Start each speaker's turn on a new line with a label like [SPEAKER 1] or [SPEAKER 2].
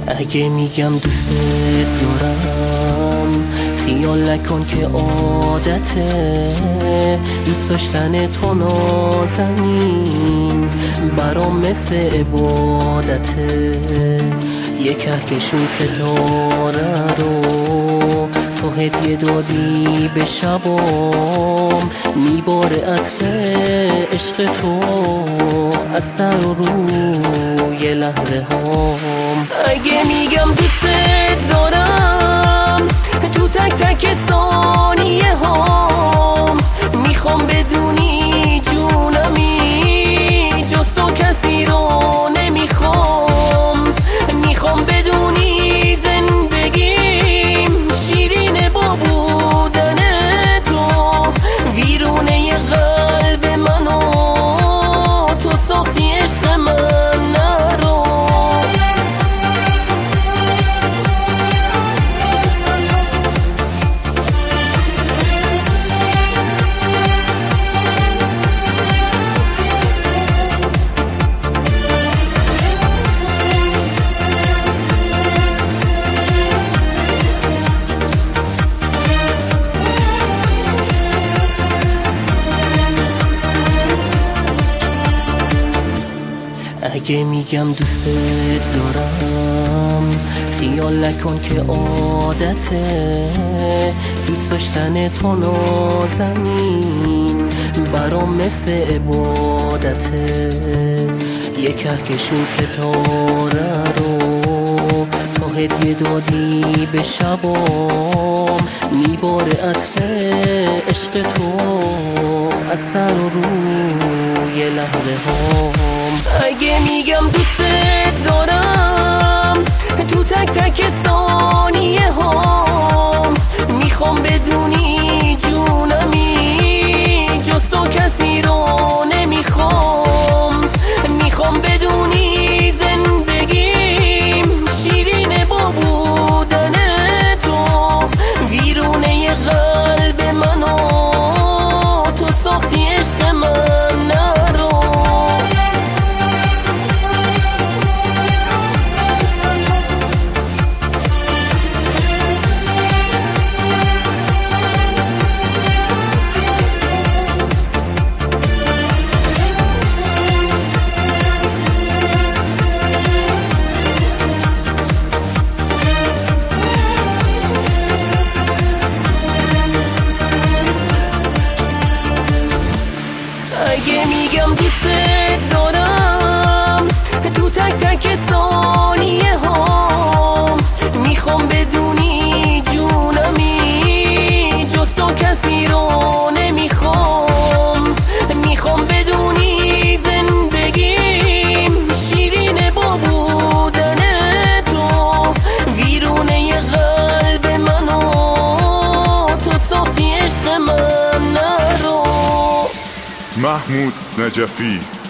[SPEAKER 1] اگه میگم دوست دارم خیال نکن که عادته، دوست داشتن تو نازنین برام مثل عبادته. یه کهکشون ستاره رو تو هدیه دادی به شبام، میباره عطر عشق تو از سر و روی لحظه هام. اگه میگم دوست دارم تو تک تک ثانیه هام، میخوام بدونی جونمی جز تو کسی رو نمیخوام. میخوام بدونی زندگیم شیرینه با بودن تو، ویرونه قلب منو تو ساختی عشق من نرو. اگه میگم دوست دارم خیال نکن که عادته، دوست داشتن تو نازنین برام مثل عبادته. یه کهکشون ستاره رو تو هدیه دادی به شبام، میباره عطر عشق تو از سر و روی لحظه هام. اگه میگم دوست دارم تو تک تک ثانیه هام، میخوام بدونی جونمی جز تو کسی رو نمیخوام. میخوام بدونی زندگیم شیرینه با بودن تو، ویرونه قلب منو تو ساختی عشق من نرو. اگه میگم دوست دارم تو تک تک ثانیه هام، میخوام بدونی جونمی جز تو کسی رو نمیخوام. میخوام بدونی زندگیم شیرینه با بودن تو، ویرونه قلب منو تو ساختی عشق من نرو.
[SPEAKER 2] محمود نجفی